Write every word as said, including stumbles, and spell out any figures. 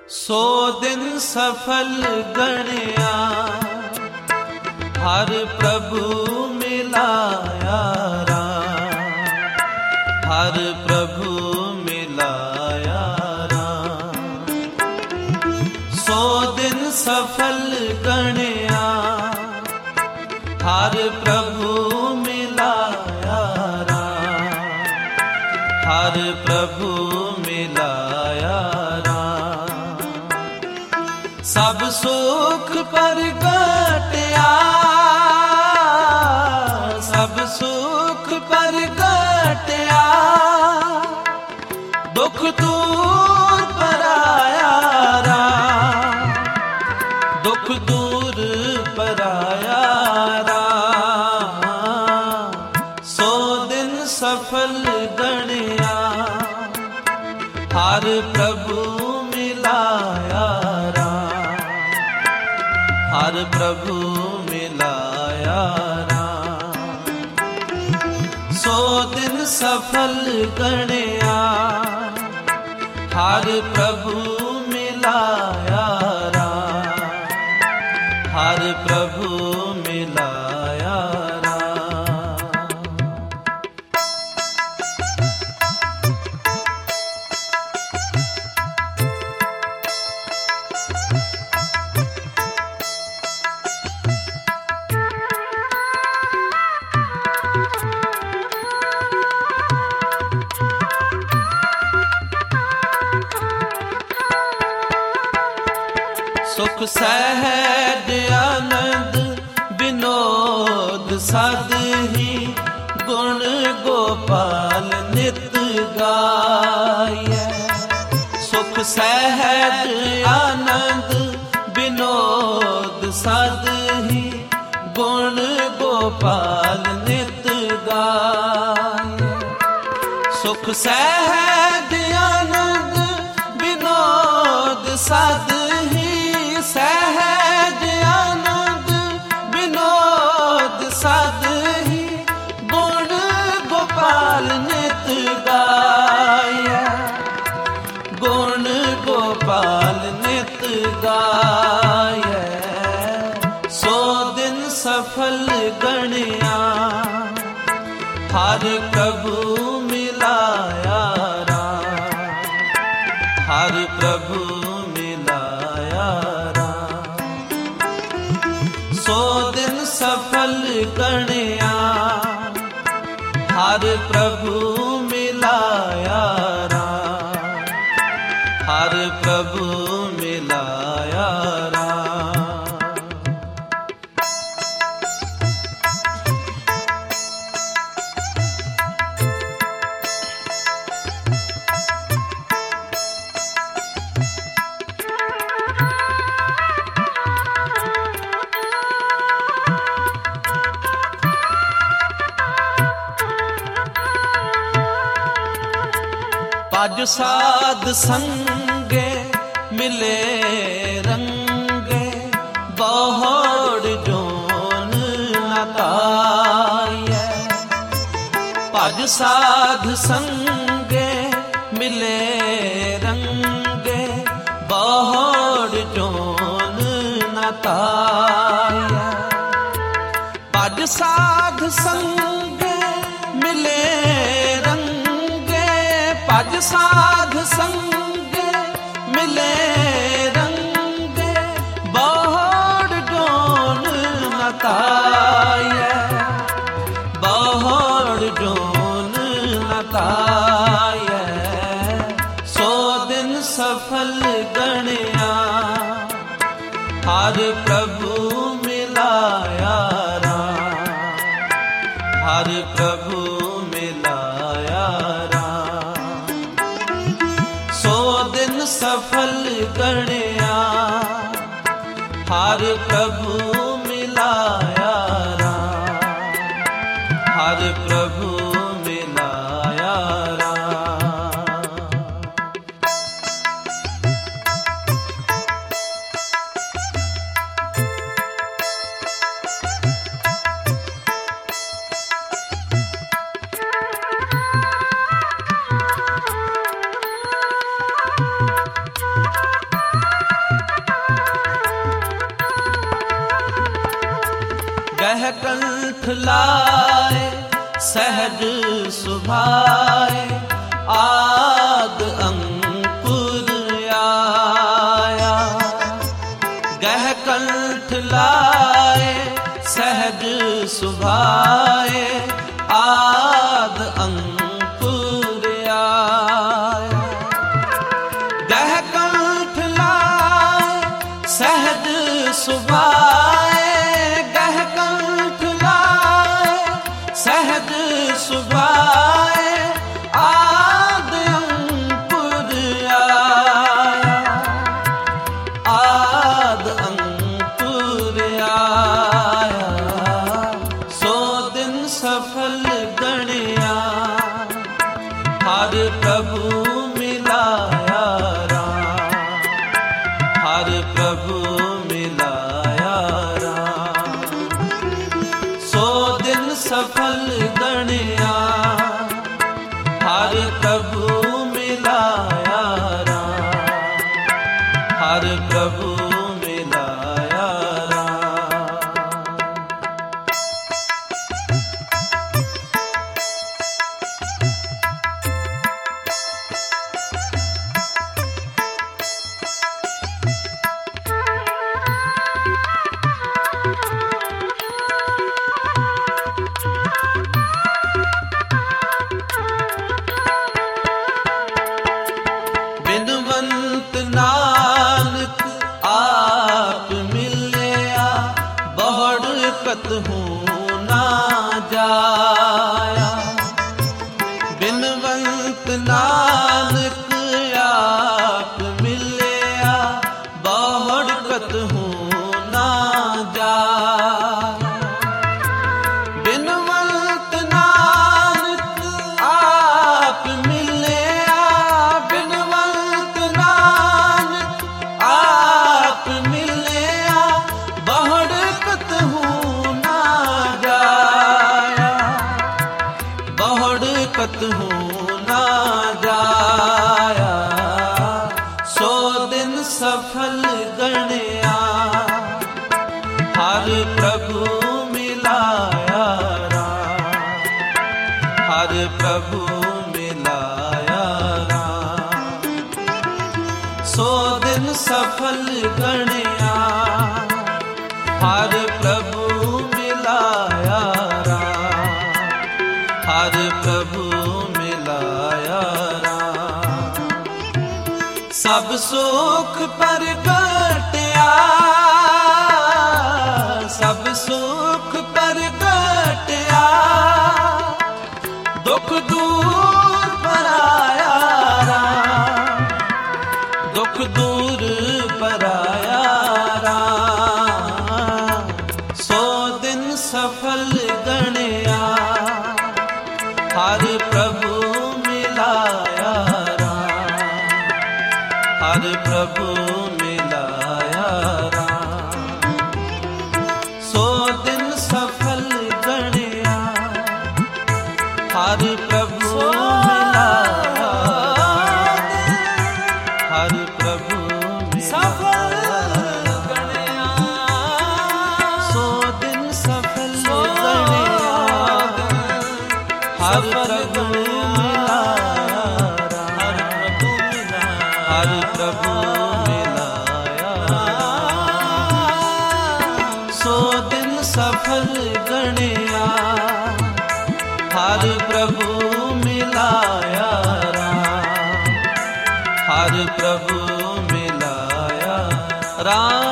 सो दिन सफल गणिया हर प्रभु मिलाया राम, हर प्रभु मिलाया राम। सो दिन सफल गणिया हर प्रभु मिलाया राम, हर प्रभु मिलाया राम। सब सुख प्रगटया, सब सुख प्रगटया, दुख दूर पराया राम, दुख दूर पराया राम। सो दिन सफल गणिया हर प्रभु मिलाया राम, हर प्रभु मिलाया राम। सो दिन सफल गणिया हर प्रभु मिलाया राम, हर प्रभु मिलाया राम। सुख सहज आनंद विनोद सद ही गुण गोपाल नित गाय। सुख सहज आनंद विनोद सद ही गुण गोपाल नित गाय। सुख सहज आनंद विनोद सद सहज आनंद विनोद सद ही गुण गोपाल नित गाय, गुण गोपाल नित गाय। सो दिन सफल गणिया हर प्रभु मिलाया राम, हर प्रभु मिलाया राम। सो दिन सफल गणिया हर प्रभु मिलाया राम, हर प्रभु मिलाया राम। पज साध संगे मिले रंगे बहुड़ जोन न पाए। पज साध संगे मिले रंगे बहुड़ जोन न पाए। पज साध संगे मिले पज साध संगे मिले रंगे बहुड़ जोन न ताये, बहुड़ जोन न ताये। सो दिन सफल गणिया हर प्रभु मिलाया राम, हर प्रभु मिलाया राम। सो दिन सफल गणिया हर प्रभु मिलाया राम, हर प्रभु मिलाया राम। गह कंठ लाए सहज सुभाए आद अंकुर आया। गह कंठ लाए सहज सुभाए आद अंकुर आया। गह कंठ लाए सहज सुभाए गह कंठ लाए सहज सुभाए आद अंकुर आया। आद अंकुर आया सो दिन सफल गणिया हर प्रभु मिलाया राम। हर प्रभु मिलाया राम सो दिन सफल गणिया हर प्रभु मिलाया राम। हर प्रभु मिलाया राम। बिनवंत नानक आप मिलया बहुड़ कतहूँ ना जाया। बिनवंत नानक आप मिलया बहुड़ कतहूँ ना जाया। बिनवंत नानक आप मिलया बिनवंत नानक आप मिलया बहुड़ कतहूँ ना जाया। बहुड़ कतहूँ ना जाया सो दिन सफल गणिया हर प्रभु मिलाया राम। हर प्रभु मिलाया राम सो दिन सफल गणिया हर प्रभु मिलाया राम। हर प्रभु मिलाया राम सब सुख प्रगटया सब सुख प्रगटया दुख दूर पराया राम। दुख दूर पराया राम सो दिन सफल गणिया हर प्रभु मिलाया राम। हर प्रभु मिलाया राम सो दिन सफल गणिया हर प्रभु मिलाया। हर प्रभु सफल गणिया सो दिन सफल गणिया हर प्रभु मिलाया। हर प्रभु मिलाया सो दिन सफल गणिया हर प्रभु मिलाया राम। हर प्रभु मिलाया राम।